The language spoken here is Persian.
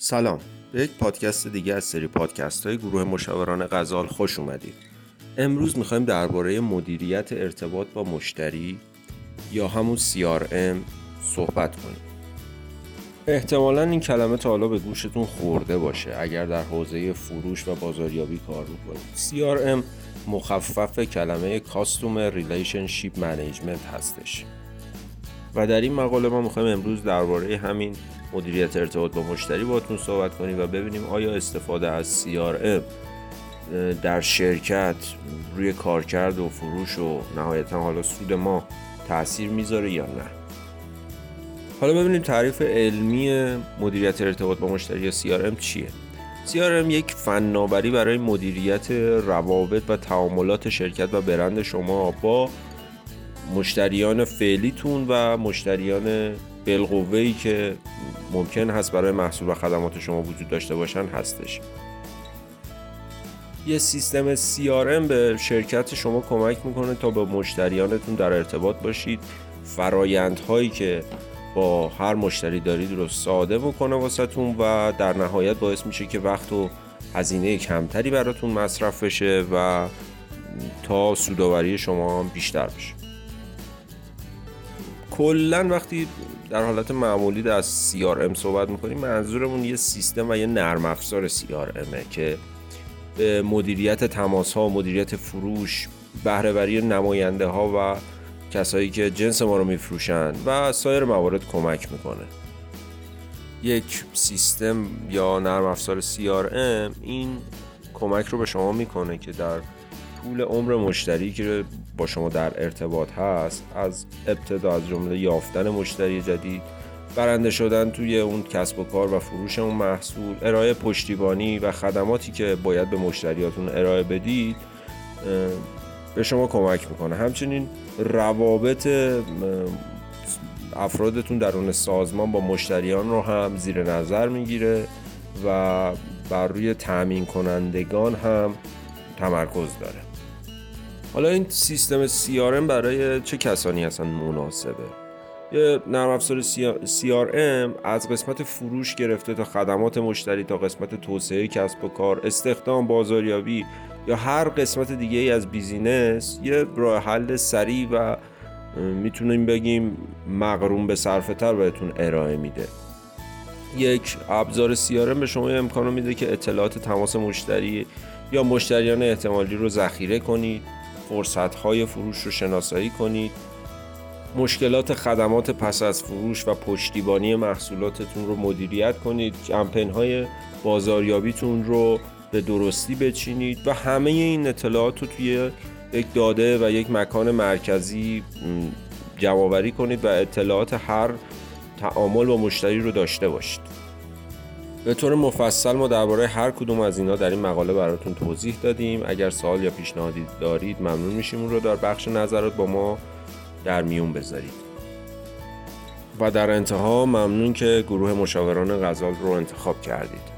سلام، به یک پادکست دیگه از سری پادکست های گروه مشاوران غزال خوش اومدید. امروز میخوایم درباره مدیریت ارتباط با مشتری یا همون CRM صحبت کنیم. احتمالاً این کلمه تا حالا به گوشتون خورده باشه اگر در حوزه فروش و بازاریابی کار میکنید. CRM مخفف کلمه Customer Relationship Management هستش. و در این مقاله ما میخوایم امروز درباره همین مدیریت ارتباط با مشتری باهاتون صحبت کنیم و ببینیم آیا استفاده از CRM در شرکت روی کارکرد و فروش و نهایتا حالا سود ما تأثیر میذاره یا نه. حالا ببینیم تعریف علمی مدیریت ارتباط با مشتری یا CRM چیه. CRM یک فناوری برای مدیریت روابط و تعاملات شرکت و برند شما با مشتریان فعلیتون و مشتریان بالقوه‌ای که ممکن هست برای محصول و خدمات شما وجود داشته باشن هستش. یه سیستم CRM به شرکت شما کمک میکنه تا با مشتریانتون در ارتباط باشید، فرایندهایی که با هر مشتری دارید رو ساده بکنه واسهتون و در نهایت باعث میشه که وقت و هزینه کمتری براتون مصرف بشه و تا سودآوری شما بیشتر بشه. کلاً وقتی در حالت معمولی از CRM صحبت میکنیم منظورمون یه سیستم و یه نرم افزار CRMه که به مدیریت تماس ها، مدیریت فروش، بهره‌وری نماینده ها و کسایی که جنس ما رو میفروشن و سایر موارد کمک میکنه. یک سیستم یا نرم افزار CRM این کمک رو به شما میکنه که در طول عمر مشتری که با شما در ارتباط هست، از ابتدا از جمله یافتن مشتری جدید، برنده شدن توی اون کسب و کار و فروش اون محصول، ارائه پشتیبانی و خدماتی که باید به مشتریاتون ارائه بدید به شما کمک میکنه. همچنین روابط افرادتون درون سازمان با مشتریان رو هم زیر نظر میگیره و بر روی تامین کنندگان هم تمرکز داره. حالا این سیستم CRM برای چه کسانی اصلا مناسبه؟ یه نرم افزار CRM از قسمت فروش گرفته تا خدمات مشتری، تا قسمت توسعه کسب و کار، استخدام، بازاریابی یا هر قسمت دیگه ای از بیزینس یه راه حل سریع و میتونیم بگیم مقرون به صرفه تر بهتون ارائه میده. یک ابزار CRM به شما امکانو میده که اطلاعات تماس مشتری یا مشتریان احتمالی رو ذخیره کنید، فرصت‌های فروش رو شناسایی کنید، مشکلات خدمات پس از فروش و پشتیبانی محصولاتتون رو مدیریت کنید، کمپین‌های بازاریابیتون رو به درستی بچینید و همه این اطلاعات رو توی یک داده و یک مکان مرکزی جمع‌آوری کنید و اطلاعات هر تعامل با مشتری رو داشته باشید. به طور مفصل ما درباره هر کدوم از اینا در این مقاله براتون توضیح دادیم. اگر سوال یا پیشنهادی دارید ممنون میشیم اون رو در بخش نظرات با ما در میون بذارید. و در انتها ممنون که گروه مشاوران غزال رو انتخاب کردید.